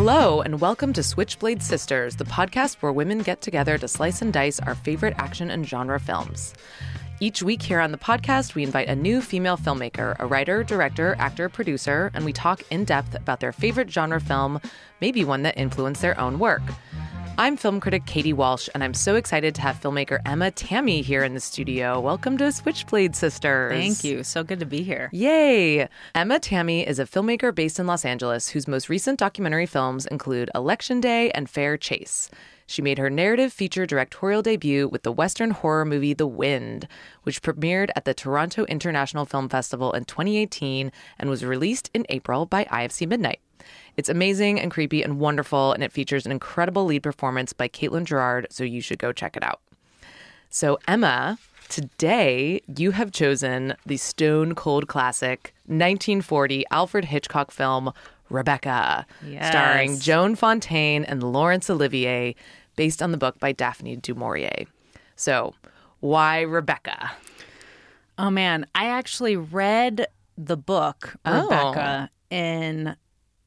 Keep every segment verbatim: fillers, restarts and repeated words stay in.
Hello, and welcome to Switchblade Sisters, the podcast where women get together to slice and dice our favorite action and genre films. Each week here on the podcast, we invite a new female filmmaker, a writer, director, actor, producer, and we talk in depth about their favorite genre film, maybe one that influenced their own work. I'm film critic Katie Walsh, and I'm so excited to have filmmaker Emma Tammi here in the studio. Welcome to Switchblade Sisters. Thank you. So good to be here. Yay! Emma Tammi is a filmmaker based in Los Angeles whose most recent documentary films include Election Day and Fair Chase. She made her narrative feature directorial debut with the Western horror movie The Wind, which premiered at the Toronto International Film Festival in twenty eighteen and was released in April by I F C Midnight. It's amazing and creepy and wonderful, and it features an incredible lead performance by Caitlin Gerard, so you should go check it out. So, Emma, today you have chosen the stone-cold classic nineteen forty Alfred Hitchcock film Rebecca, yes. starring Joan Fontaine and Laurence Olivier, based on the book by Daphne du Maurier. So, why Rebecca? Oh, man. I actually read the book, Rebecca, oh. in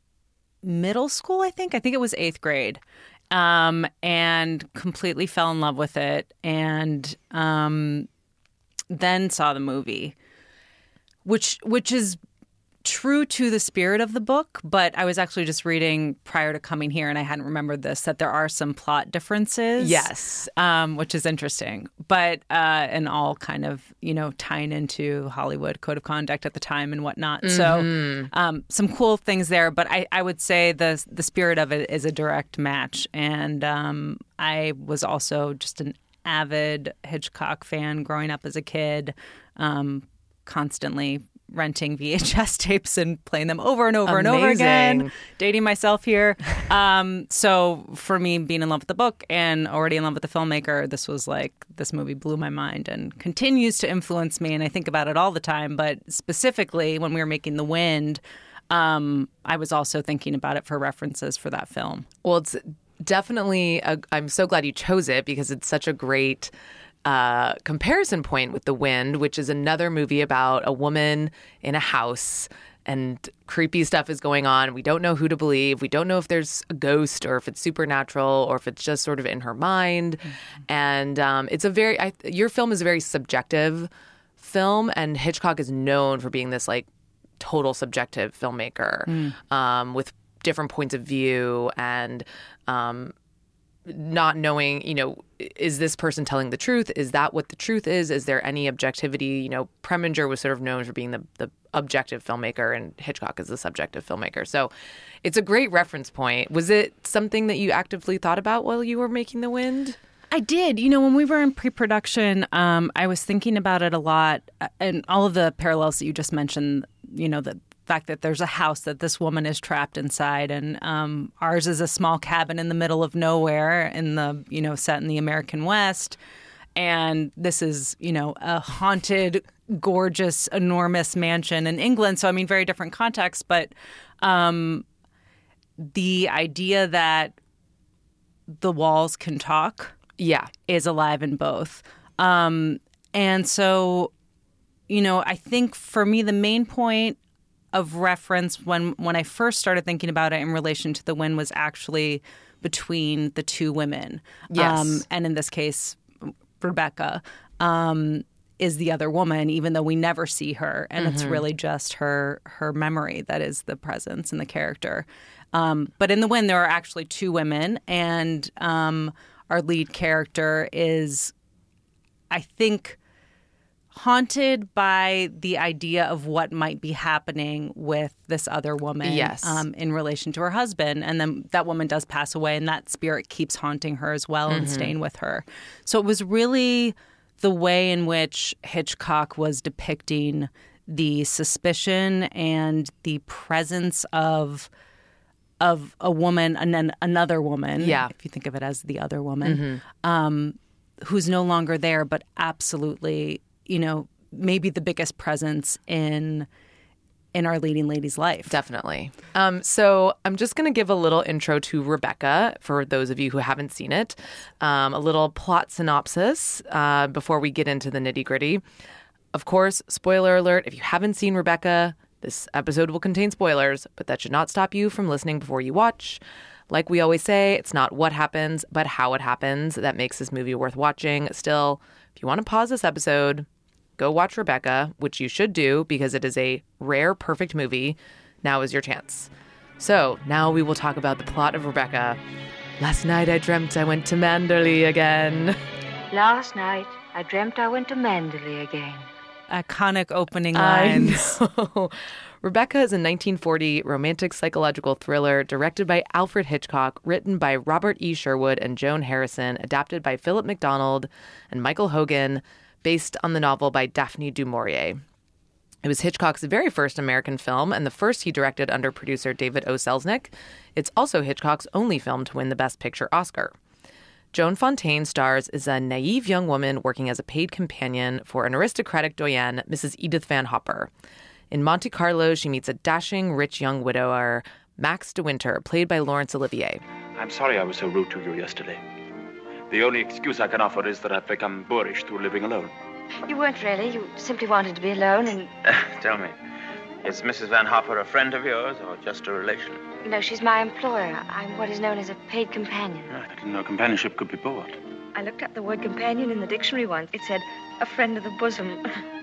middle school, I think. I think it was eighth grade. Um, and completely fell in love with it. And um, then saw the movie, which which is true to the spirit of the book, but I was actually just reading prior to coming here, and I hadn't remembered this, that there are some plot differences. Yes. Um, which is interesting. But, uh, and all kind of, you know, tying into Hollywood code of conduct at the time and whatnot. Mm-hmm. So um, some cool things there, but I, I would say the the spirit of it is a direct match. And um, I was also just an avid Hitchcock fan growing up as a kid, um, constantly renting V H S tapes and playing them over and over Amazing. and over again, dating myself here. Um, so for me, being in love with the book and already in love with the filmmaker, this was like, this movie blew my mind and continues to influence me. And I think about it all the time. But specifically, when we were making The Wind, um, I was also thinking about it for references for that film. Well, it's definitely, a, I'm so glad you chose it because it's such a great Uh, comparison point with The Wind, which is another movie about a woman in a house and creepy stuff is going on. We don't know who to believe. We don't know if there's a ghost or if it's supernatural or if it's just sort of in her mind. Mm-hmm. And um, it's a very, I, your film is a very subjective film, and Hitchcock is known for being this like total subjective filmmaker mm. um, with different points of view and um not knowing, you know, is this person telling the truth? Is that what the truth is? Is there any objectivity? You know, Preminger was sort of known for being the, the objective filmmaker, and Hitchcock is the subjective filmmaker. So it's a great reference point. Was it something that you actively thought about while you were making The Wind? I did. You know, when we were in pre-production, um, I was thinking about it a lot, and all of the parallels that you just mentioned, you know, the fact that there's a house that this woman is trapped inside, and um, ours is a small cabin in the middle of nowhere in the, you know, set in the American West. And this is, you know, a haunted, gorgeous, enormous mansion in England. So, I mean, very different context. But um, the idea that the walls can talk yeah, is alive in both. Um, and so, you know, I think for me, the main point of reference when when I first started thinking about it in relation to The Wind was actually between the two women. Yes. Um, and in this case, Rebecca um, is the other woman, even though we never see her. And mm-hmm. it's really just her her memory that is the presence and the character. Um, but in The Wind, there are actually two women. And um, our lead character is, I think, haunted by the idea of what might be happening with this other woman yes. um, in relation to her husband. And then that woman does pass away, and that spirit keeps haunting her as well mm-hmm. and staying with her. So it was really the way in which Hitchcock was depicting the suspicion and the presence of of a woman and then another woman, yeah. if you think of it as the other woman, mm-hmm. um, who's no longer there, but absolutely, you know, maybe the biggest presence in in our leading lady's life. Definitely. Um, so I'm just going to give a little intro to Rebecca for those of you who haven't seen it. Um, a little plot synopsis uh, before we get into the nitty gritty. Of course, spoiler alert, if you haven't seen Rebecca, This episode will contain spoilers, but that should not stop you from listening before you watch. Like we always say, it's not what happens, but how it happens that makes this movie worth watching. Still, if you want to pause this episode, go watch Rebecca, which you should do because it is a rare, perfect movie. Now is your chance. So, now we will talk about the plot of Rebecca. Last night I dreamt I went to Manderley again. Last night I dreamt I went to Manderley again. Iconic opening lines. I know. Rebecca is a nineteen forty romantic psychological thriller directed by Alfred Hitchcock, written by Robert E. Sherwood and Joan Harrison, adapted by Philip MacDonald and Michael Hogan, based on the novel by Daphne du Maurier. It was Hitchcock's very first American film and the first he directed under producer David O. Selznick. It's also Hitchcock's only film to win the Best Picture Oscar. Joan Fontaine stars as a naive young woman working as a paid companion for an aristocratic doyenne, Missus Edith Van Hopper. In Monte Carlo, she meets a dashing, rich young widower, Max de Winter, played by Laurence Olivier. I'm sorry I was so rude to you yesterday. The only excuse I can offer is that I've become boorish through living alone. You weren't really. You simply wanted to be alone and... Tell me, is Missus Van Hopper a friend of yours or just a relation? No, she's my employer. I'm what is known as a paid companion. I didn't know companionship could be bought. I looked up the word companion in the dictionary once. It said, a friend of the bosom.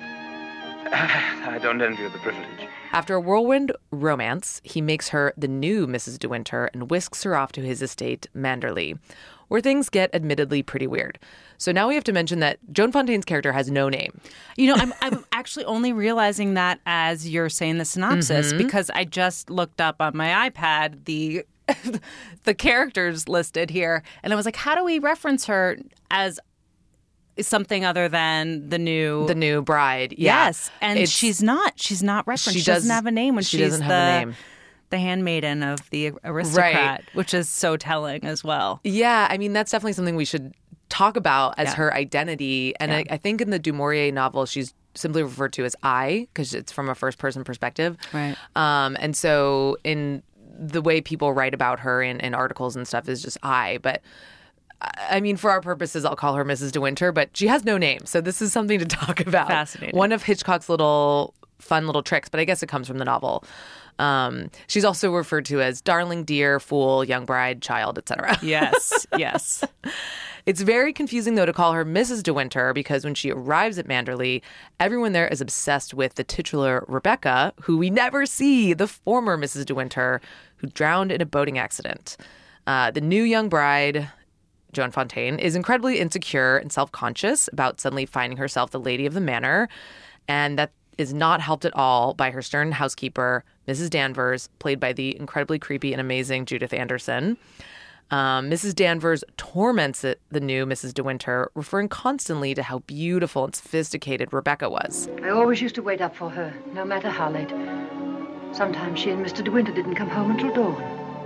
I don't envy you the privilege. After a whirlwind romance, he makes her the new Missus De Winter and whisks her off to his estate, Manderley, where things get admittedly pretty weird. So now we have to mention that Joan Fontaine's character has no name. You know, I'm I'm actually only realizing that as you're saying the synopsis, mm-hmm. because I just looked up on my iPad the the characters listed here, and I was like, how do we reference her as something other than the new the new bride? Yeah. Yes, and it's, she's not. She's not referenced. She, she does, doesn't have a name when she she's doesn't have the, a name. the handmaiden of the aristocrat, right. which is so telling as well. Yeah, I mean, that's definitely something we should talk about as yeah. her identity. And yeah. I, I think in the Du Maurier novel, she's simply referred to as I because it's from a first-person perspective. Right. Um, and so in the way people write about her in, in articles and stuff is just I. But I mean, for our purposes, I'll call her Missus De Winter, but she has no name. So this is something to talk about. Fascinating. One of Hitchcock's little fun little tricks, but I guess it comes from the novel. Um, she's also referred to as darling, dear, fool, young bride, child, et cetera. Yes, yes. It's very confusing, though, to call her Missus De Winter because when she arrives at Manderley, everyone there is obsessed with the titular Rebecca, who we never see, the former Missus De Winter, who drowned in a boating accident. Uh, the new young bride, Joan Fontaine, is incredibly insecure and self-conscious about suddenly finding herself the lady of the manor, and that is not helped at all by her stern housekeeper, Missus Danvers, played by the incredibly creepy and amazing Judith Anderson. Um, Missus Danvers torments it, the new Missus De Winter, referring constantly to how beautiful and sophisticated Rebecca was. I always used to wait up for her, no matter how late. Sometimes she and Mister De Winter didn't come home until dawn.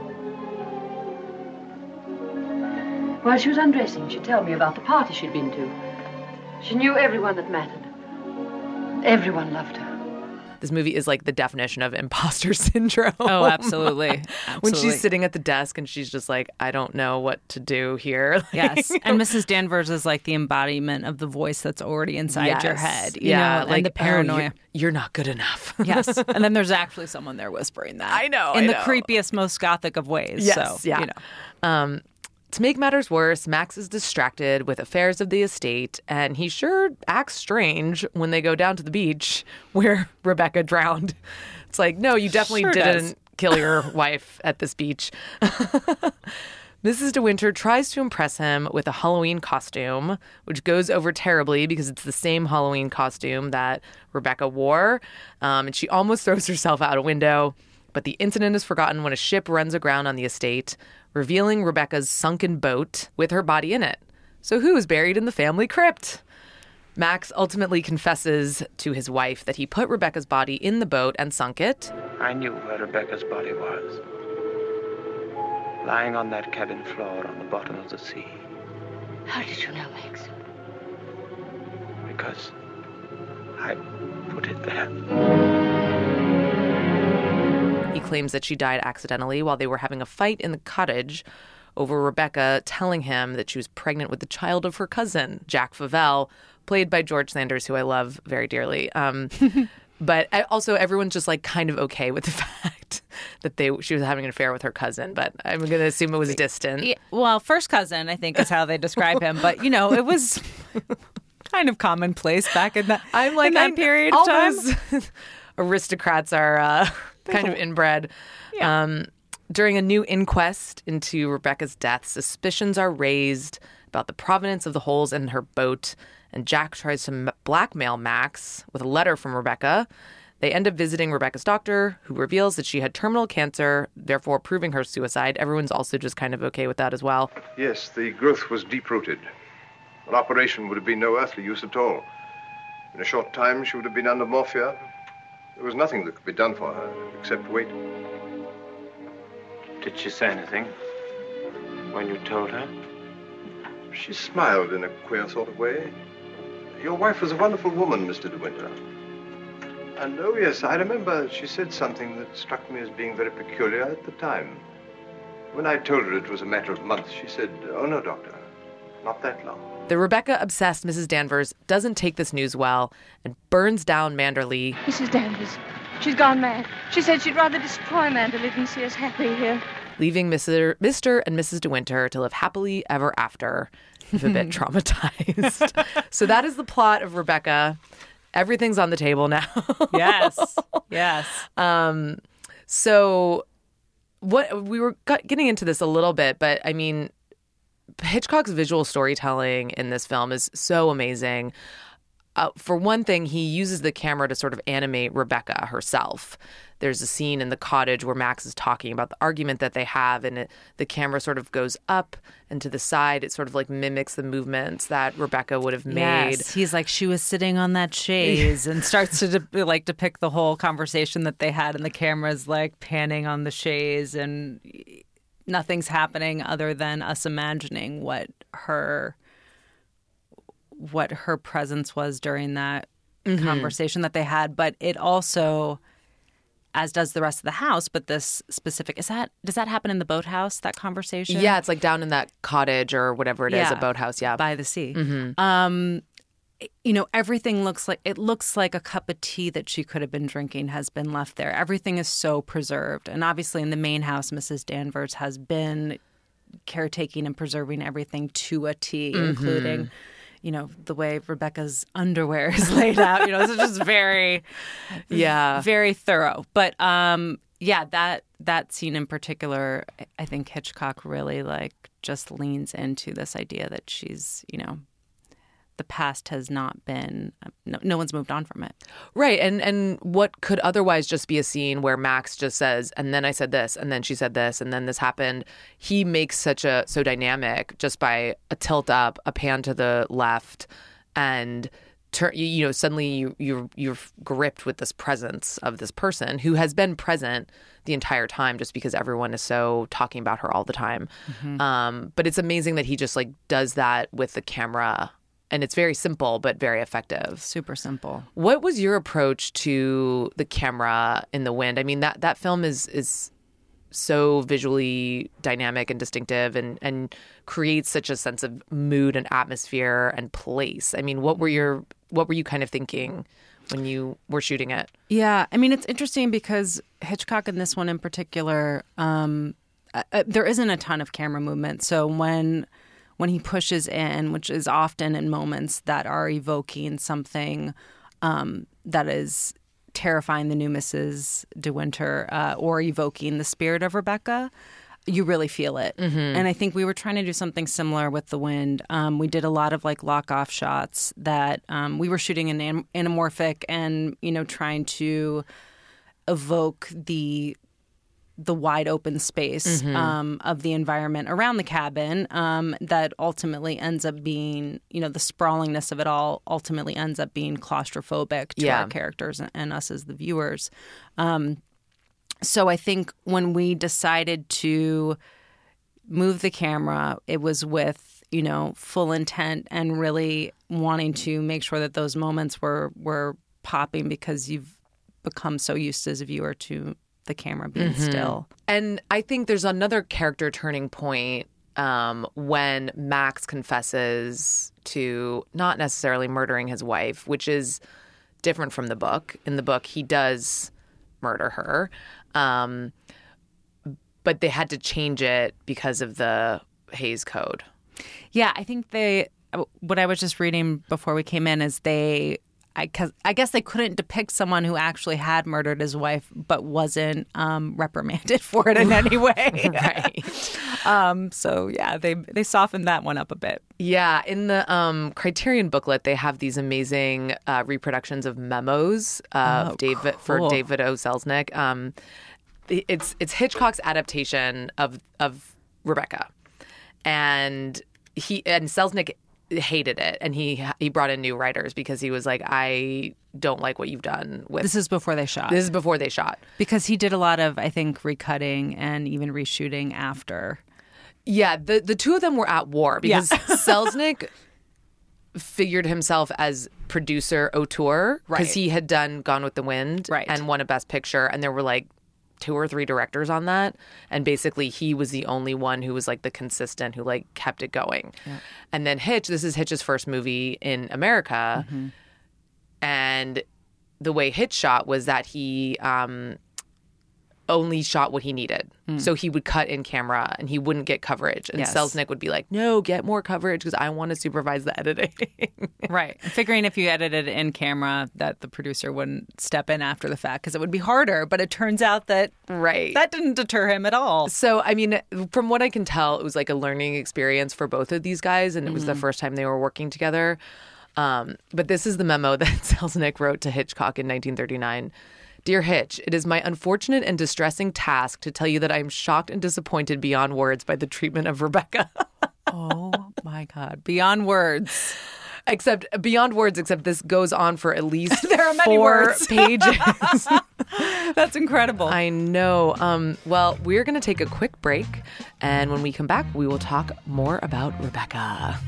While she was undressing, she'd tell me about the party she'd been to. She knew everyone that mattered. Everyone loved her. This movie is like the definition of imposter syndrome. Oh, absolutely. absolutely. When she's sitting at the desk and she's just like, I don't know what to do here. Yes. And Missus Danvers is like the embodiment of the voice that's already inside yes. your head. You yeah. know, like and the paranoia. Oh, you're, you're not good enough. Yes. And then there's actually someone there whispering that. I know. In I the know. creepiest, most gothic of ways. Yes. So, yeah. You know. Um, To make matters worse, Max is distracted with affairs of the estate, and he sure acts strange when they go down to the beach where Rebecca drowned. It's like, no, you definitely Sure didn't does. kill your wife at this beach. Missus De Winter tries to impress him with a Halloween costume, which goes over terribly because it's the same Halloween costume that Rebecca wore, um, and she almost throws herself out a window. But the incident is forgotten when a ship runs aground on the estate, revealing Rebecca's sunken boat with her body in it. So who is buried in the family crypt? Max ultimately confesses to his wife that he put Rebecca's body in the boat and sunk it. I knew where Rebecca's body was. Lying on that cabin floor on the bottom of the sea. How did you know, Max? Because I put it there. He claims that she died accidentally while they were having a fight in the cottage over Rebecca telling him that she was pregnant with the child of her cousin, Jack Favell, played by George Sanders, who I love very dearly. Um, but I, also everyone's just like kind of okay with the fact that they she was having an affair with her cousin. But I'm going to assume it was distant. Yeah, well, first cousin, I think, is how they describe him. But you know, it was kind of commonplace back in that. I'm like in that I'm, period all of time. Those aristocrats are uh, kind of inbred. Yeah. Um, during a new inquest into Rebecca's death, suspicions are raised about the provenance of the holes in her boat, and Jack tries to m- blackmail Max with a letter from Rebecca. They end up visiting Rebecca's doctor, who reveals that she had terminal cancer, therefore proving her suicide. Everyone's also just kind of okay with that as well. Yes, the growth was deep-rooted. An operation would have been no earthly use at all. In a short time, she would have been under morphia. There was nothing that could be done for her, except wait. Did she say anything when you told her? She smiled in a queer sort of way. Your wife was a wonderful woman, Mister De Winter. And, oh, yes, I remember she said something that struck me as being very peculiar at the time. When I told her it was a matter of months, she said, "Oh, no, doctor, not that long." The Rebecca-obsessed Missus Danvers doesn't take this news well and burns down Manderley. Missus Danvers, she's gone mad. She said she'd rather destroy Manderley than see us happy here. Leaving Mister Mister and Missus De Winter to live happily ever after, if a bit traumatized. So that is the plot of Rebecca. Everything's on the table now. Yes, yes. Um, so what we were got, getting into this a little bit, but I mean, Hitchcock's visual storytelling in this film is so amazing. Uh, for one thing, he uses the camera to sort of animate Rebecca herself. There's a scene in the cottage where Max is talking about the argument that they have, and it, the camera sort of goes up and to the side. It sort of like mimics the movements that Rebecca would have made. Yes, he's like, she was sitting on that chaise, and starts to de- like depict the whole conversation that they had, and the camera's like panning on the chaise, and nothing's happening other than us imagining what her what her presence was during that mm-hmm. conversation that they had. But it also, as does the rest of the house, but this specific, is that, does that happen in the boathouse, that conversation? Yeah, it's like down in that cottage or whatever it yeah, is, a boathouse, yeah. By the sea. Mm-hmm. Um, you know, everything looks like, it looks like a cup of tea that she could have been drinking has been left there. Everything is so preserved. And obviously in the main house, Missus Danvers has been caretaking and preserving everything to a T, mm-hmm. including, you know, the way Rebecca's underwear is laid out. You know, it's just very, yeah, very thorough. But um, yeah, that that scene in particular, I think Hitchcock really like just leans into this idea that she's, you know, the past has not been, no, no one's moved on from it. Right. And and what could otherwise just be a scene where Max just says, and then I said this, and then she said this, and then this happened. He makes such a, so dynamic just by a tilt up, a pan to the left, and turn, you, you know, suddenly you, you're, you're gripped with this presence of this person who has been present the entire time just because everyone is so talking about her all the time. Mm-hmm. Um, but it's amazing that he just like does that with the camera. And it's very simple, but very effective. Super simple. What was your approach to the camera in The Wind? I mean, that, that film is is so visually dynamic and distinctive and, and creates such a sense of mood and atmosphere and place. I mean, what were your what were you kind of thinking when you were shooting it? Yeah, I mean, it's interesting because Hitchcock in this one in particular, um, uh, there isn't a ton of camera movement. So when... when he pushes in, which is often in moments that are evoking something um, that is terrifying the new Missus De Winter uh, or evoking the spirit of Rebecca, you really feel it. Mm-hmm. And I think we were trying to do something similar with The Wind. Um, we did a lot of like lock-off shots that um, we were shooting in an- anamorphic and, you know, trying to evoke the the wide open space mm-hmm. um, of the environment around the cabin um, that ultimately ends up being, you know, the sprawlingness of it all ultimately ends up being claustrophobic to yeah. our characters and, and us as the viewers. Um, so I think when we decided to move the camera, it was with, you know, full intent and really wanting to make sure that those moments were, were popping because you've become so used as a viewer to the camera being mm-hmm. still. And I think there's another character turning point um, when Max confesses to not necessarily murdering his wife, which is different from the book. In the book, he does murder her. Um, but they had to change it because of the Hays Code. Yeah, I think they, what I was just reading before we came in is they, I, cause I guess they couldn't depict someone who actually had murdered his wife but wasn't um, reprimanded for it in any way. Right. um, so, yeah, they they softened that one up a bit. Yeah. In the um, Criterion booklet, they have these amazing uh, reproductions of memos of Oh, David cool. for David O. Selznick. Um, it's it's Hitchcock's adaptation of of Rebecca, and he and Selznick hated it, and he he brought in new writers because he was like, I don't like what you've done with This is before they shot. this is before they shot. Because he did a lot of, I think, recutting and even reshooting after. Yeah, the the two of them were at war because Yeah. Selznick figured himself as producer auteur because Right. he had done Gone with the Wind Right. and won a Best Picture, and there were like two or three directors on that, and basically he was the only one who was like the consistent who like kept it going. And then Hitch, this is Hitch's first movie in America, and the way Hitch shot was that he um, only shot what he needed. So he would cut in camera and he wouldn't get coverage. And Yes. Selznick would be like, no, get more coverage because I want to supervise the editing. Right. Figuring if you edited in camera that the producer wouldn't step in after the fact because it would be harder. But it turns out that Right. that didn't deter him at all. So, I mean, from what I can tell, it was like a learning experience for both of these guys. And it was the first time they were working together. Um, but this is the memo that Selznick wrote to Hitchcock in nineteen thirty-nine. Dear Hitch, it is my unfortunate and distressing task to tell you that I am shocked and disappointed beyond words by the treatment of Rebecca. Oh, my God. Beyond words. Except beyond words, except this goes on for at least There are many four words. pages. That's incredible. I know. Um, well, we're going to take a quick break. And when we come back, we will talk more about Rebecca.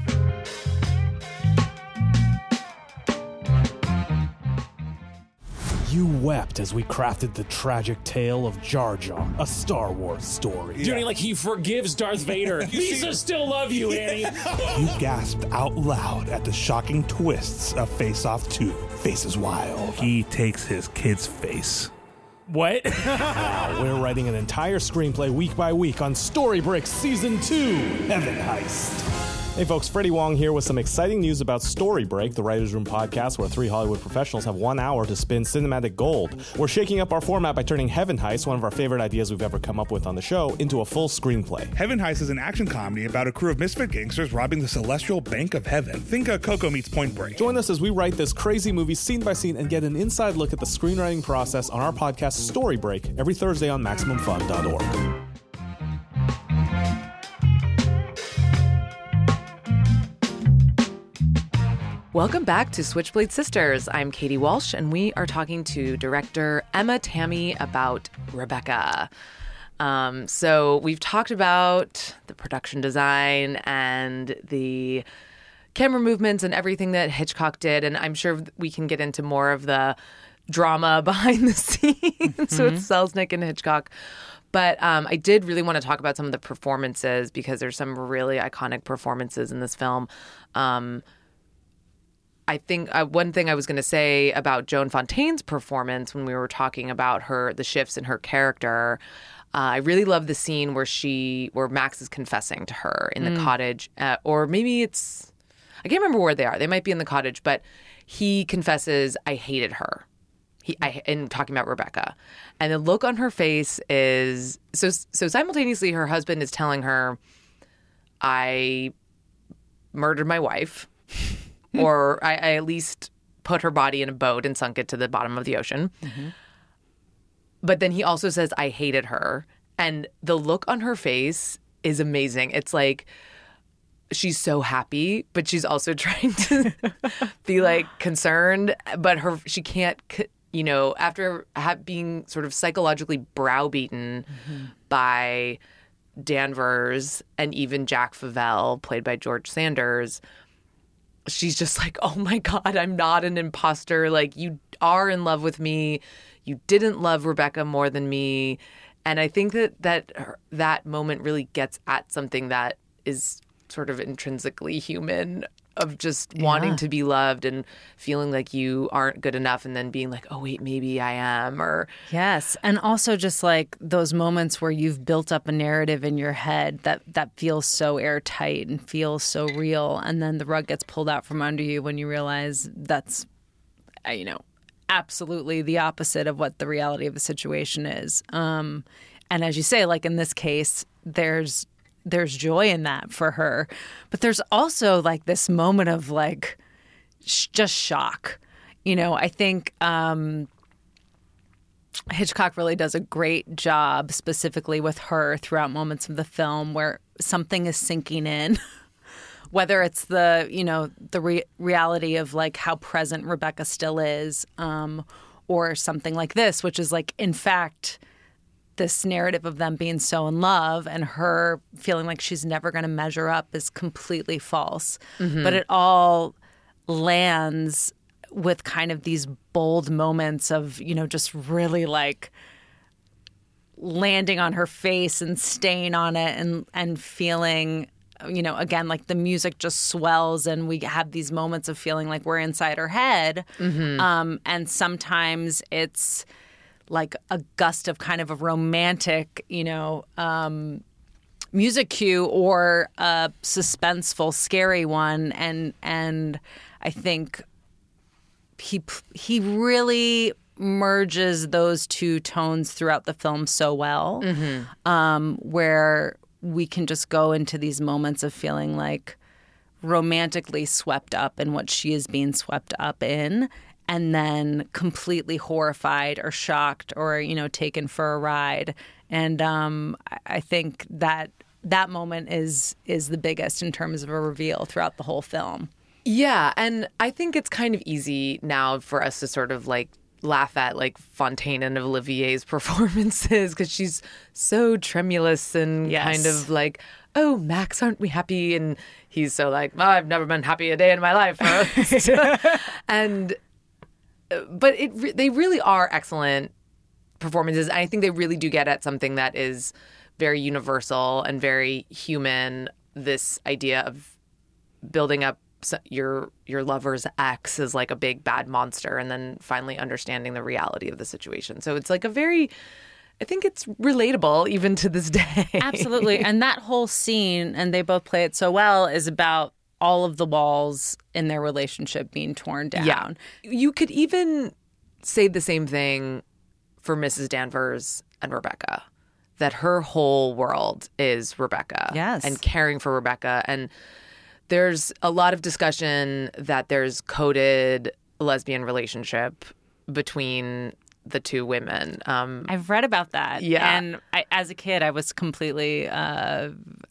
You wept as we crafted the tragic tale of Jar Jar, a Star Wars story. Doing like he forgives Darth Vader. Lisa still love you, Annie. You gasped out loud at the shocking twists of Face Off two, Faces Wild. He takes his kid's face. What? Now we're writing an entire screenplay week by week on Storybricks Season two, Heaven Heist. Hey folks, Freddie Wong here with some exciting news about Storybreak, the Writers' Room podcast where three Hollywood professionals have one hour to spin cinematic gold. We're shaking up our format by turning Heaven Heist, one of our favorite ideas we've ever come up with on the show, into a full screenplay. Heaven Heist is an action comedy about a crew of misfit gangsters robbing the celestial bank of heaven. Think of Coco meets Point Break. Join us as we write this crazy movie scene by scene and get an inside look at the screenwriting process on our podcast Storybreak every Thursday on Maximum Fun dot org. Welcome back to Switchblade Sisters. I'm Katie Walsh, and we are talking to director Emma Tammi about Rebecca. Um, so we've talked about the production design and the camera movements and everything that Hitchcock did, and I'm sure we can get into more of the drama behind the scenes mm-hmm. with Selznick and Hitchcock. But um, I did really want to talk about some of the performances because there's some really iconic performances in this film. Um, I think uh, one thing I was going to say about Joan Fontaine's performance when we were talking about her, the shifts in her character, uh, I really love the scene where she, where Max is confessing to her in the mm. cottage, uh, or maybe it's, I can't remember where they are. They might be in the cottage, but he confesses, I hated her. He, I, in talking about Rebecca, and the look on her face is so. So simultaneously, her husband is telling her, "I murdered my wife." Or I, I at least put her body in a boat and sunk it to the bottom of the ocean. Mm-hmm. But then he also says, I hated her. And the look on her face is amazing. It's like she's so happy, but she's also trying to be like concerned. But her she can't, you know, after being sort of psychologically browbeaten mm-hmm. by Danvers and even Jack Favell, played by George Sanders, she's just like, oh my God, I'm not an imposter. Like, you are in love with me. You didn't love Rebecca more than me. And I think that that, that moment really gets at something that is sort of intrinsically human of just wanting Yeah. to be loved and feeling like you aren't good enough and then being like, oh, wait, maybe I am. Or Yes. And also just like those moments where you've built up a narrative in your head that, that feels so airtight and feels so real. And then the rug gets pulled out from under you when you realize that's, uh, you know, absolutely the opposite of what the reality of the situation is. Um, and as you say, like in this case, there's there's joy in that for her. But there's also like this moment of like sh- just shock. You know, I think um, Hitchcock really does a great job specifically with her throughout moments of the film where something is sinking in. Whether it's the, you know, the re- reality of like how present Rebecca still is, um, or something like this, which is like, in fact, this narrative of them being so in love and her feeling like she's never going to measure up is completely false. Mm-hmm. But it all lands with kind of these bold moments of, you know, just really like landing on her face and staying on it and, and feeling, you know, again, like the music just swells and we have these moments of feeling like we're inside her head. Mm-hmm. Um, and sometimes it's like a gust of kind of a romantic, you know, um, music cue or a suspenseful, scary one. And and I think he he really merges those two tones throughout the film so well, mm-hmm. um, where we can just go into these moments of feeling like romantically swept up in what she is being swept up in, and then completely horrified or shocked or, you know, taken for a ride. And um, I think that that moment is is the biggest in terms of a reveal throughout the whole film. Yeah, and I think it's kind of easy now for us to sort of like laugh at like Fontaine and Olivier's performances because she's so tremulous and Yes. kind of like, oh, Max, aren't we happy? And he's so like, oh, I've never been happy a day in my life. and but it re- they really are excellent performances. I think they really do get at something that is very universal and very human. This idea of building up your your lover's ex as like a big bad monster and then finally understanding the reality of the situation. So it's like a very, I think it's relatable even to this day. Absolutely. And that whole scene, and they both play it so well, is about all of the walls in their relationship being torn down. Yeah. You could even say the same thing for Missus Danvers and Rebecca, that her whole world is Rebecca. Yes. And caring for Rebecca. And there's a lot of discussion that there's coded lesbian relationship between the two women. Um, I've read about that. Yeah. And I, as a kid, I was completely uh,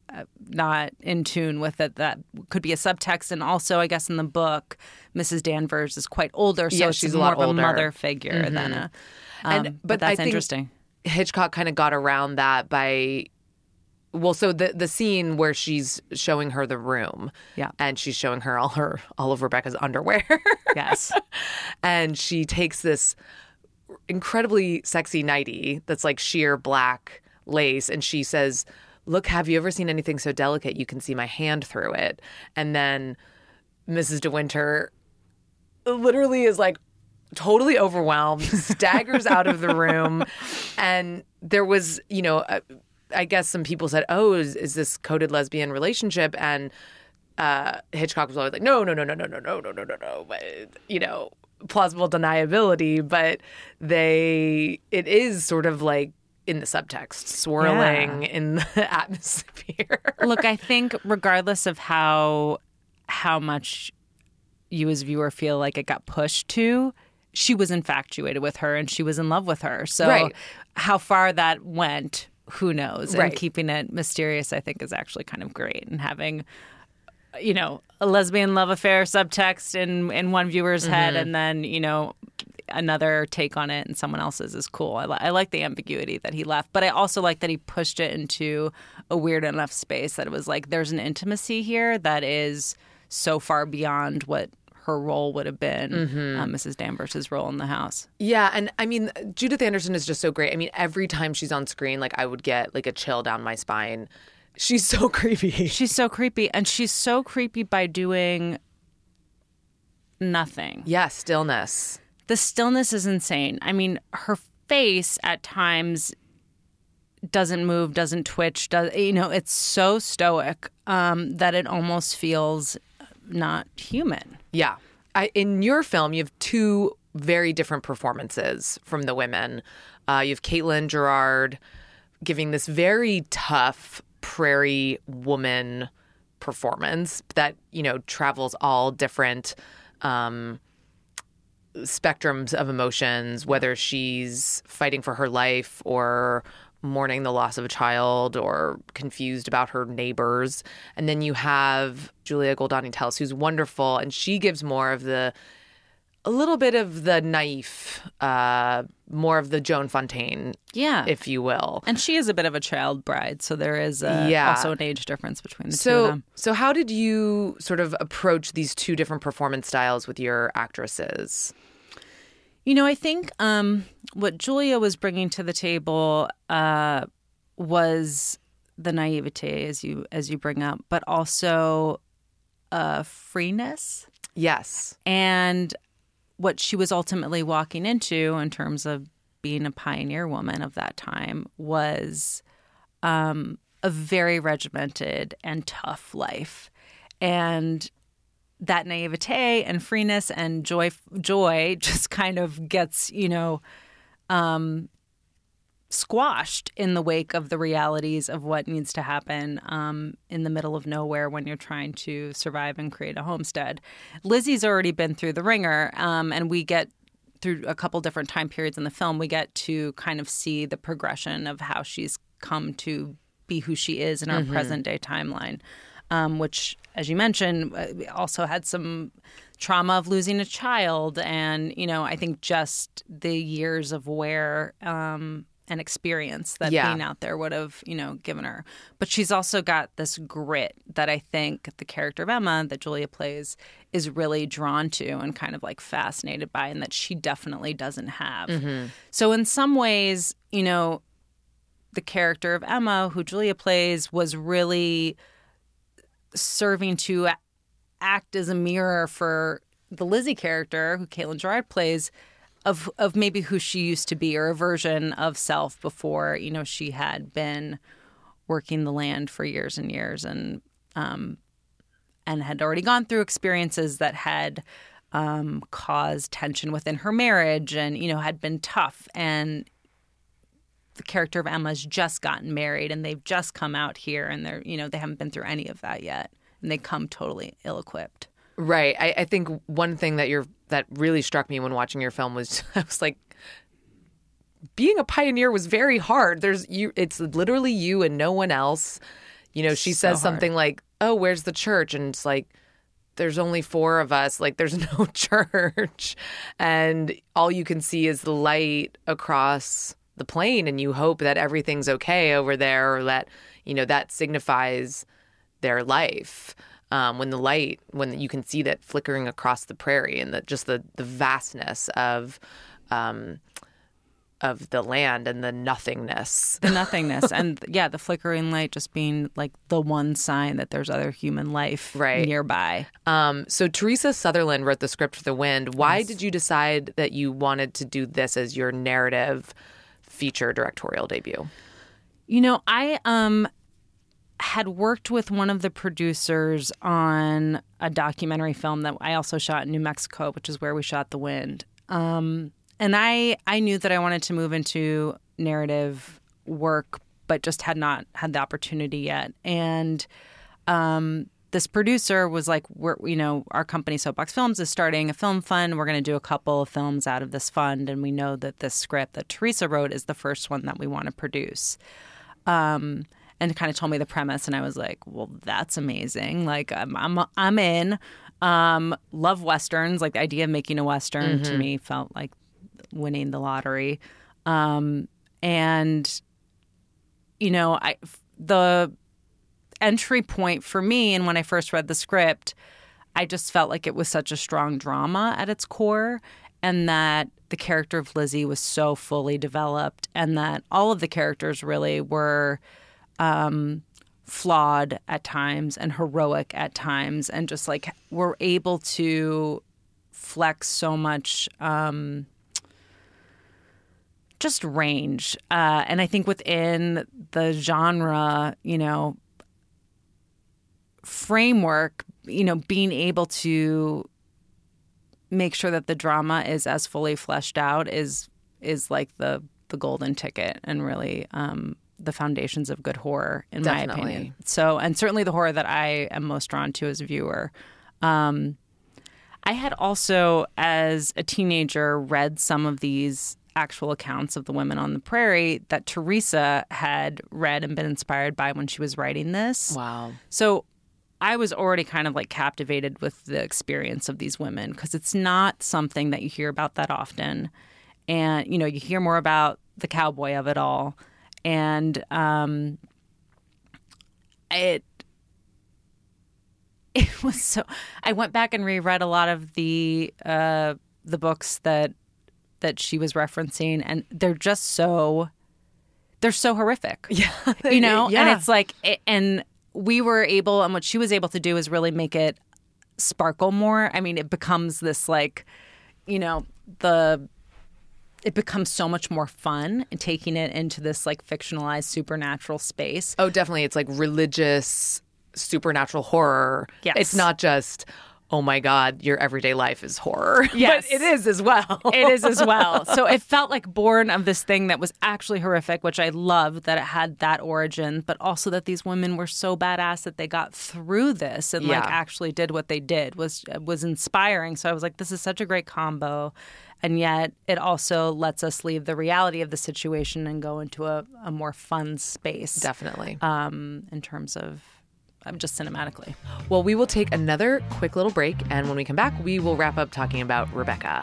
not in tune with it. That could be a subtext. And also, I guess in the book, Missus Danvers is quite older. So Yeah, it's she's a more lot of a older. mother figure Mhm. than a... Um, and but, but that's I think interesting. Hitchcock kind of got around that by... Well, so the the scene where she's showing her the room, Yeah. and she's showing her all her all of Rebecca's underwear, Yes. and she takes this incredibly sexy nightie that's like sheer black lace, and she says, "Look, have you ever seen anything so delicate? You can see my hand through it." And then Missus De Winter literally is like totally overwhelmed, staggers out of the room, and there was, you know. A, I guess some people said, oh, is, is this coded lesbian relationship? And uh, Hitchcock was always like, no, no, no, no, no, no, no, no, no, no, no. But, you know, plausible deniability. But they, it is sort of like in the subtext, swirling Yeah. in the atmosphere. Look, I think regardless of how how much you as viewer feel like it got pushed to, she was infatuated with her and she was in love with her. So Right. how far that went, who knows? Right. And keeping it mysterious, I think, is actually kind of great. And having, you know, a lesbian love affair subtext in, in one viewer's Mm-hmm. head and then, you know, another take on it in someone else's is cool. I, li- I like the ambiguity that he left. But I also like that he pushed it into a weird enough space that it was like there's an intimacy here that is so far beyond what her role would have been, Mm-hmm. uh, Missus Danvers' role in the house. Yeah, and I mean, Judith Anderson is just so great. I mean, every time she's on screen, like I would get like a chill down my spine. She's so creepy. She's so creepy, and she's so creepy by doing nothing. Yeah, stillness. The stillness is insane. I mean, her face at times doesn't move, doesn't twitch. Does you know? It's so stoic um, that it almost feels not human. Yeah. I, in your film, you have two very different performances from the women. Uh, you have Caitlin Gerard giving this very tough prairie woman performance that, you know, travels all different um, spectrums of emotions, whether she's fighting for her life or mourning the loss of a child or confused about her neighbors. And then you have Julia Goldani-Telles, who's wonderful, and she gives more of the, a little bit of the naif, uh, more of the Joan Fontaine, yeah, if you will. And she is a bit of a child bride, so there is a, yeah. also an age difference between the so, two of them. So how did you sort of approach these two different performance styles with your actresses? You know, I think um, what Julia was bringing to the table uh, was the naivete, as you as you bring up, but also uh, freeness. Yes. And what she was ultimately walking into in terms of being a pioneer woman of that time was um, a very regimented and tough life. And that naivete and freeness and joy joy just kind of gets, you know, um, squashed in the wake of the realities of what needs to happen um, in the middle of nowhere when you're trying to survive and create a homestead. Lizzie's already been through the ringer, um, and we get through a couple different time periods in the film, we get to kind of see the progression of how she's come to be who she is in our mm-hmm. present day timeline. Um, which, as you mentioned, also had some trauma of losing a child. And, you know, I think just the years of wear um, and experience that yeah. being out there would have, you know, given her. But she's also got this grit that I think the character of Emma that Julia plays is really drawn to and kind of like fascinated by, and that she definitely doesn't have. Mm-hmm. So in some ways, you know, the character of Emma, who Julia plays, was really serving to act as a mirror for the Lizzie character, who Caitlin Gerard plays, of of maybe who she used to be, or a version of self before, you know, she had been working the land for years and years, and um, and had already gone through experiences that had um, caused tension within her marriage, and, you know, had been tough. And the character of Emma's just gotten married, and they've just come out here, and they're, you know, they haven't been through any of that yet, and they come totally ill-equipped. Right. I, I think one thing that you're that really struck me when watching your film was I was like, being a pioneer was very hard. There's you. It's literally you and no one else. You know, she So says something hard. like, "Oh, where's the church?" And it's like, there's only four of us. Like, there's no church, and all you can see is the light across the plane, and you hope that everything's okay over there, or that, you know, that signifies their life. Um, when the light, when you can see that flickering across the prairie, and that just the, the vastness of um, of the land and the nothingness. The nothingness. And yeah, the flickering light just being like the one sign that there's other human life right. nearby. Um, so Teresa Sutherland wrote the script for The Wind. Why Yes. did you decide that you wanted to do this as your narrative feature directorial debut? You know, I um had worked with one of the producers on a documentary film that I also shot in New Mexico, which is where we shot The Wind. Um, and I, I knew that I wanted to move into narrative work, but just had not had the opportunity yet. And um, this producer was like, "We're, you know, our company Soapbox Films is starting a film fund. We're going to do a couple of films out of this fund, and we know that this script that Teresa wrote is the first one that we want to produce." Um, and kind of told me the premise, and I was like, "Well, that's amazing! Like, I'm, I'm, I'm in. Um, love westerns. Like, the idea of making a western Mm-hmm. to me felt like winning the lottery." Um, and you know, I the entry point for me, and when I first read the script, I just felt like it was such a strong drama at its core, and that the character of Lizzie was so fully developed, and that all of the characters really were um, flawed at times and heroic at times, and just like were able to reflects so much um, just range. Uh, and I think within the genre, you know, framework, you know, being able to make sure that the drama is as fully fleshed out is is like the the golden ticket and really um, the foundations of good horror, in Definitely. my opinion. So, and certainly the horror that I am most drawn to as a viewer. Um, I had also, as a teenager, read some of these actual accounts of the women on the prairie that Teresa had read and been inspired by when she was writing this. Wow. So I was already kind of like captivated with the experience of these women because it's not something that you hear about that often. And, you know, you hear more about the cowboy of it all. And um, it it was so... I went back and reread a lot of the uh, the books that that she was referencing, and they're just so... They're so horrific. Yeah. You know? Yeah. And it's like... And we were able... And what she was able to do is really make it sparkle more. I mean, it becomes this, like, you know, the... It becomes so much more fun and taking it into this like fictionalized supernatural space. Oh, definitely. It's like religious supernatural horror. Yes. It's not just, oh my God, your everyday life is horror. Yes. But it is as well. It is as well. So it felt like born of this thing that was actually horrific, which I loved that it had that origin, but also that these women were so badass that they got through this and Yeah. like actually did what they did was was inspiring. So I was like, this is such a great combo. And yet it also lets us leave the reality of the situation and go into a, a more fun space. Definitely. Um, in terms of um, just cinematically. Well, we will take another quick little break. And when we come back, we will wrap up talking about Rebecca.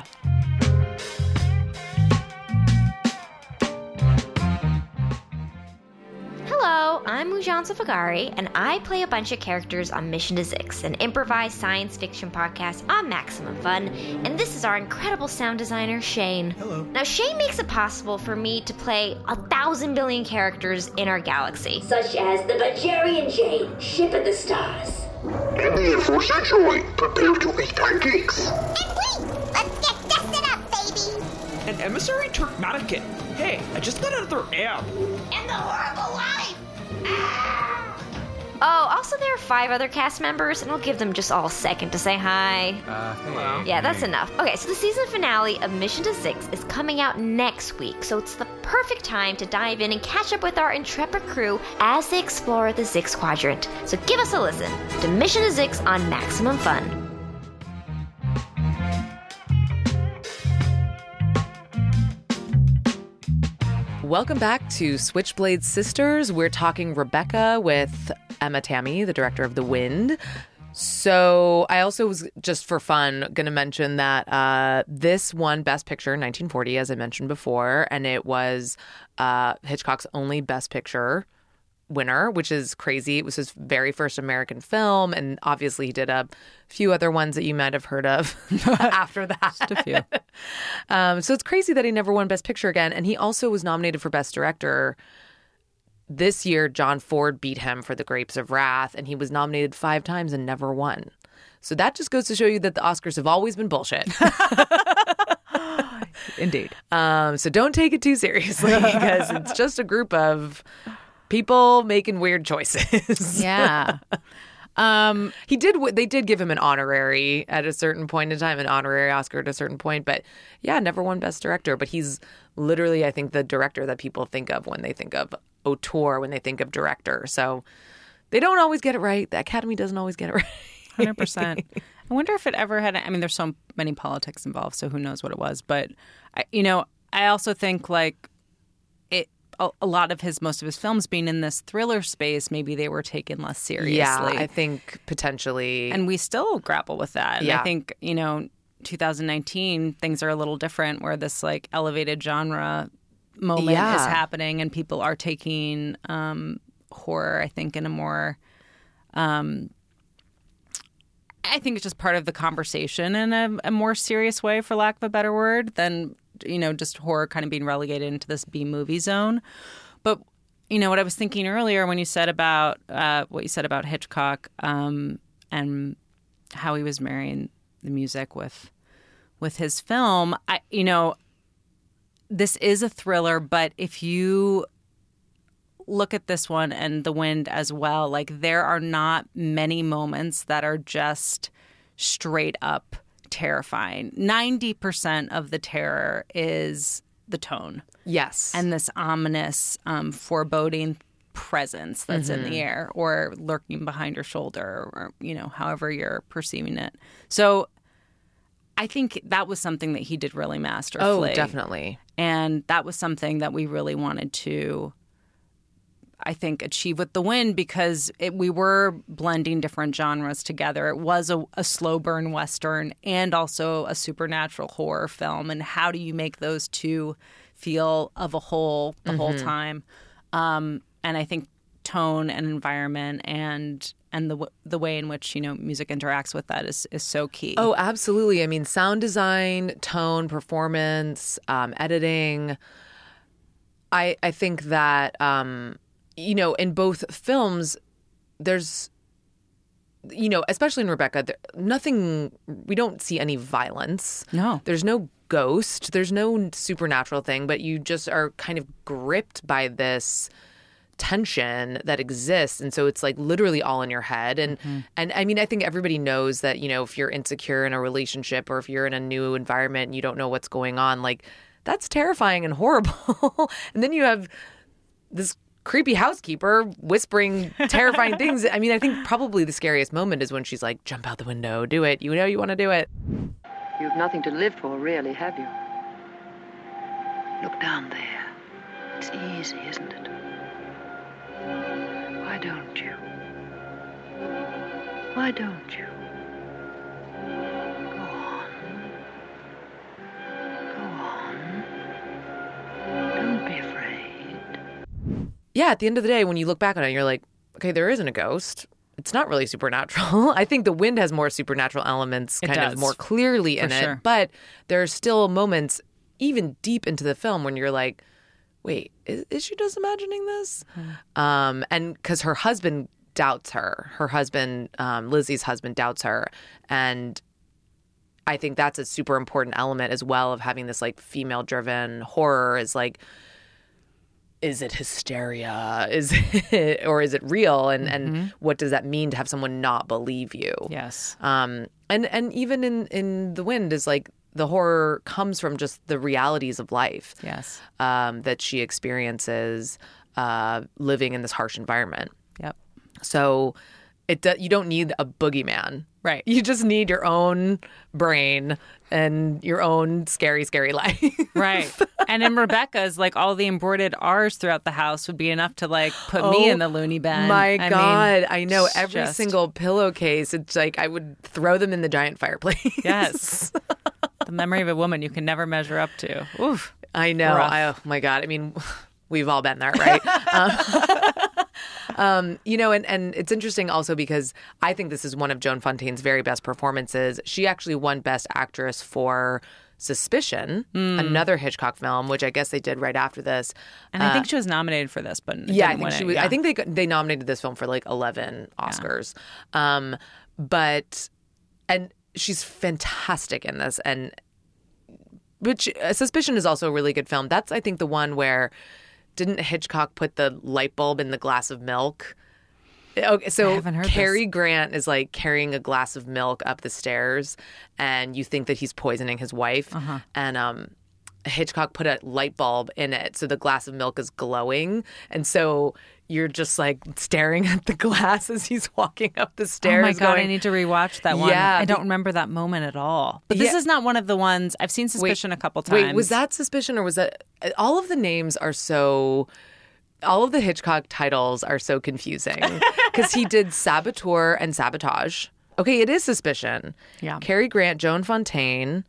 Hello, I'm Mujan Safagari, and I play a bunch of characters on Mission to Zix, an improvised science fiction podcast on Maximum Fun, and this is our incredible sound designer, Shane. Hello. Now, Shane makes it possible for me to play a thousand billion characters in our galaxy. Such as the Bajarian Jade, Ship of the Stars. In the Air Force Android, prepare to eat pancakes. And wait, let's get dusted up, baby. An emissary Turkmatican. Hey, I just got another app. And the horrible life. Oh, also there are five other cast members, and I'll give them just all a second to say hi. Uh, hello. Yeah, that's enough. Okay, so the season finale of Mission to Zix is coming out next week, so it's the perfect time to dive in and catch up with our intrepid crew as they explore the Zix Quadrant. So give us a listen to Mission to Zix on Maximum Fun. Welcome back to Switchblade Sisters. We're talking Rebecca with Emma Tammy, the director of The Wind. So I also was, just for fun, going to mention that uh, this won Best Picture in nineteen forty, as I mentioned before, and it was uh, Hitchcock's only Best Picture winner, which is crazy. It was his very first American film, and obviously he did a few other ones that you might have heard of after that. Just a few. Um, so it's crazy that he never won Best Picture again, and he also was nominated for Best Director. This year, John Ford beat him for The Grapes of Wrath, and he was nominated five times and never won. So that just goes to show you that the Oscars have always been bullshit. Indeed. Um, so don't take it too seriously because it's just a group of people making weird choices. Yeah. Um, he did. They did give him an honorary at a certain point in time, an honorary Oscar at a certain point. But yeah, never won Best Director. But he's literally, I think, the director that people think of when they think of auteur, when they think of director. So they don't always get it right. The Academy doesn't always get it right. one hundred percent. I wonder if it ever had, I mean, there's so many politics involved, so who knows what it was. But, I, you know, I also think like it, a, a lot of his, most of his films being in this thriller space, maybe they were taken less seriously. Yeah, I think potentially. And we still grapple with that. And yeah. I think, you know, two thousand nineteen, things are a little different where this like elevated genre moment yeah. is happening and people are taking um, horror, I think, in a more... Um, I think it's just part of the conversation in a, a more serious way, for lack of a better word, than, you know, just horror kind of being relegated into this B-movie zone. But, you know, what I was thinking earlier when you said about uh, what you said about Hitchcock um, and how he was marrying the music with with his film. I, you know, this is a thriller, but if you look at this one and The Wind as well, like there are not many moments that are just straight up terrifying. ninety percent of the terror is the tone. Yes. And this ominous, um, foreboding presence that's mm-hmm. in the air or lurking behind your shoulder or, you know, however you're perceiving it. So I think that was something that he did really masterfully. Oh, definitely. And that was something that we really wanted to, I think, achieve with The Wind because it, we were blending different genres together. It was a, a slow burn Western and also a supernatural horror film. And how do you make those two feel of a whole the mm-hmm. whole time? Um, and I think tone and environment and and the the way in which, you know, music interacts with that is, is so key. Oh, absolutely. I mean, sound design, tone, performance, um, editing. I I think that, um, you know, in both films, there's, you know, especially in Rebecca, there, nothing, we don't see any violence. No. There's no ghost. There's no supernatural thing, but you just are kind of gripped by this tension that exists, and so it's like literally all in your head. And mm-hmm. and I mean, I think everybody knows that, you know, if you're insecure in a relationship or if you're in a new environment and you don't know what's going on, like that's terrifying and horrible. And then you have this creepy housekeeper whispering terrifying things. I mean, I think probably the scariest moment is when she's like, jump out the window, do it, you know you want to do it. You've nothing to live for, really, have you? Look down there. It's easy, isn't it? Why don't you? Why don't you? Go on. Go on. Don't be afraid. Yeah, at the end of the day, when you look back on it, you're like, okay, there isn't a ghost. It's not really supernatural. I think The Wind has more supernatural elements kind of more clearly in For it. sure. But there are still moments, even deep into the film, when you're like, wait, is, is she just imagining this? Hmm. Um, and because her husband doubts her. Her husband, um, Lizzie's husband, doubts her. And I think that's a super important element as well of having this like female-driven horror is like, is it hysteria? Is it, or is it real? And mm-hmm. and what does that mean to have someone not believe you? Yes. Um. And and even in in The Wind is like the horror comes from just the realities of life. Yes. Um. That she experiences, uh, living in this harsh environment. Yep. So, it do, you don't need a boogeyman. Right. You just need your own brain and your own scary, scary life. Right. And in Rebecca's, like all the embroidered R's throughout the house would be enough to like put oh, me in the loony bin. My I God. mean, I know every just... single pillowcase. It's like I would throw them in the giant fireplace. Yes. The memory of a woman you can never measure up to. Oof. I know. I, oh my God. I mean, we've all been there, right? um, Um, you know, and, and it's interesting also because I think this is one of Joan Fontaine's very best performances. She actually won Best Actress for Suspicion, mm. another Hitchcock film, which I guess they did right after this. And I uh, think she was nominated for this, but yeah, I didn't think win she it. was. Yeah. I think they they nominated this film for like eleven Oscars. Yeah. Um, but and she's fantastic in this, and which uh, Suspicion is also a really good film. That's I think the one where. Didn't Hitchcock put the light bulb in the glass of milk? Okay, so Cary this. Grant is like carrying a glass of milk up the stairs, and you think that he's poisoning his wife. Uh-huh. And um, Hitchcock put a light bulb in it, so the glass of milk is glowing, and so you're just like staring at the glass as he's walking up the stairs. Oh my God, going, I need to rewatch that one. Yeah, I don't remember that moment at all. But this yeah. is not one of the ones I've seen Suspicion wait, a couple times. Wait, was that Suspicion or was that all of the names are so all of the Hitchcock titles are so confusing because he did Saboteur and Sabotage. Okay, it is Suspicion. Yeah. Cary Grant, Joan Fontaine.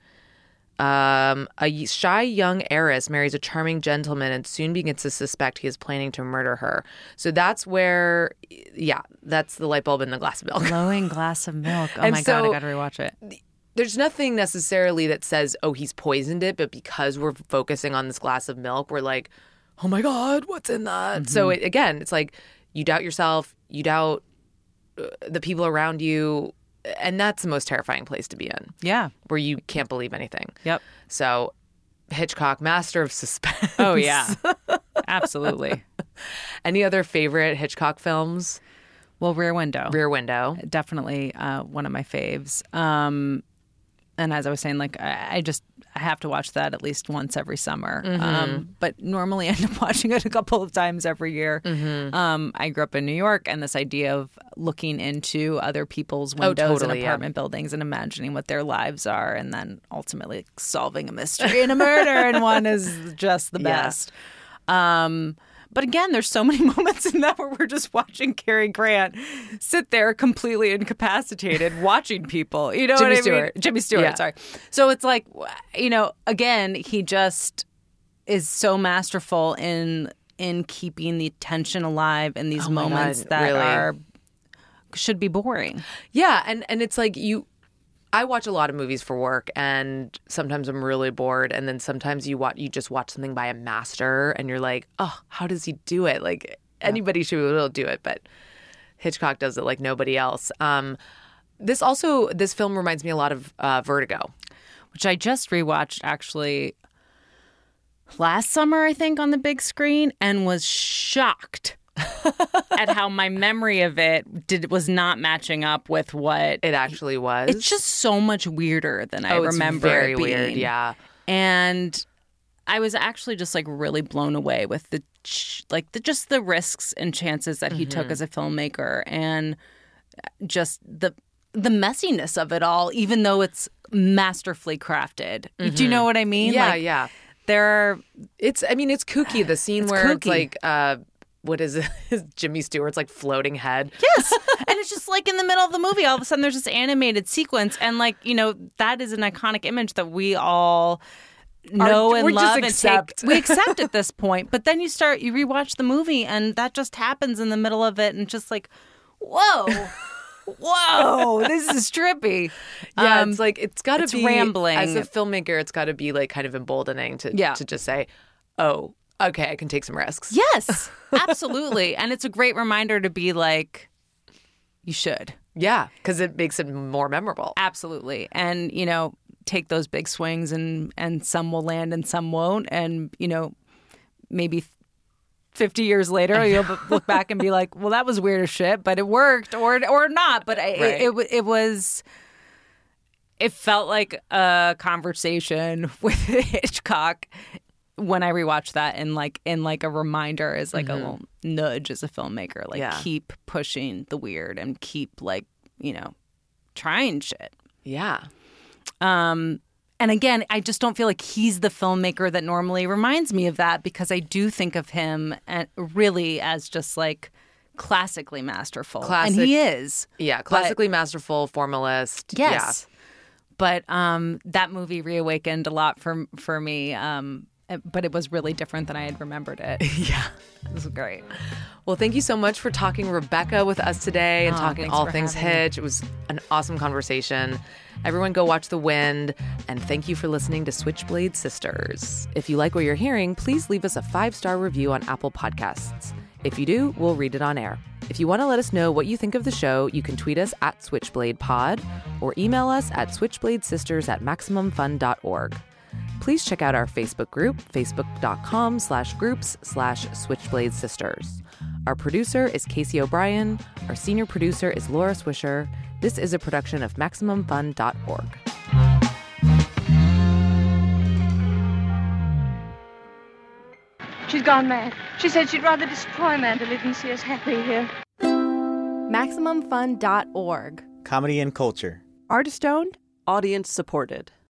Um, a shy young heiress marries a charming gentleman and soon begins to suspect he is planning to murder her. So that's where, yeah, that's the light bulb in the glass of milk. Glowing glass of milk. Oh and my so, God, I got to rewatch it. There's nothing necessarily that says, oh, he's poisoned it, but because we're focusing on this glass of milk, we're like, oh my God, what's in that? Mm-hmm. So it, again, it's like you doubt yourself, you doubt uh, the people around you. and that's the most terrifying place to be in. Yeah. Where you can't believe anything. Yep. So Hitchcock, master of suspense. Oh, yeah. Absolutely. Any other favorite Hitchcock films? Well, Rear Window. Rear Window. Definitely uh, one of my faves. Um, and as I was saying, like, I, I just I have to watch that at least once every summer. Mm-hmm. Um, but normally I end up watching it a couple of times every year. Mm-hmm. Um, I grew up in New York, and this idea of looking into other people's Oh, windows totally, in yeah. apartment buildings and imagining what their lives are, and then ultimately solving a mystery and a murder in one is just the Yeah. best. Um, but again, there's so many moments in that where we're just watching Cary Grant sit there completely incapacitated, watching people. You know Jimmy what I Stewart. mean? Jimmy Stewart, Yeah. sorry. So it's like, you know, again, he just is so masterful in in keeping the tension alive in these Oh my moments God, that really. are should be boring. Yeah, and, and it's like you I watch a lot of movies for work, and sometimes I'm really bored, and then sometimes you watch you just watch something by a master and you're like, oh, how does he do it? Like anybody should be able to do it, but Hitchcock does it like nobody else. Um, this also this film reminds me a lot of uh, Vertigo, which I just rewatched actually last summer, I think, on the big screen, and was shocked at how my memory of it did was not matching up with what it actually was. It's just so much weirder than I Oh, it's remember very it being. weird, yeah. And I was actually just like really blown away with the ch- like the just the risks and chances that he Mm-hmm. took as a filmmaker, and just the the messiness of it all, even though it's masterfully crafted. Do you know what I mean? Yeah, Like, yeah. There are, It's I mean it's kooky. The scene It's where it's kooky. like uh, what is it? Jimmy Stewart's like floating head. Yes. And it's just like in the middle of the movie, all of a sudden there's this animated sequence. And like, you know, that is an iconic image that we all know Are- and we just love and accept. take. We accept at this point. But then you start, you rewatch the movie and that just happens in the middle of it. And just like, whoa, whoa, this is trippy. Yeah, Um, it's like it's got to it's be rambling. as a filmmaker. It's got to be like kind of emboldening to Yeah. to just say, oh, okay, I can take some risks. Yes, absolutely. And it's a great reminder to be like, you should. Yeah, because it makes it more memorable. Absolutely. And, you know, take those big swings and, and some will land and some won't. And, you know, maybe fifty years later, you'll b- look back and be like, well, that was weird as shit, but it worked or or not. But I, Right. it, it, wa- it was, it felt like a conversation with Hitchcock when I rewatched that, and like in like a reminder as like Mhm. a little nudge as a filmmaker, like Yeah. keep pushing the weird and keep like, you know, trying shit. Yeah. Um, and again, I just don't feel like he's the filmmaker that normally reminds me of that, because I do think of him and really as just like classically masterful. Classic, and he is. Yeah, classically masterful, formalist. Yes. But um, that movie reawakened a lot for for me. Um, but it was really different than I had remembered it. Yeah. It was great. Well, thank you so much for talking Rebecca with us today and Oh, talking thanks all for things having me. Hitch. It was an awesome conversation. Everyone go watch The Wind, and thank you for listening to Switchblade Sisters. If you like what you're hearing, please leave us a five-star review on Apple Podcasts. If you do, we'll read it on air. If you want to let us know what you think of the show, you can tweet us at SwitchbladePod or email us at switchbladesisters at maximum fun dot org. Please check out our Facebook group, facebook.com slash groups slash Switchblade Sisters. Our producer is Casey O'Brien. Our senior producer is Laura Swisher. This is a production of maximum fun dot org. She's gone mad. She said she'd rather destroy Mandalay than see us happy here. maximum fun dot org. Comedy and culture. Artist owned. Audience supported.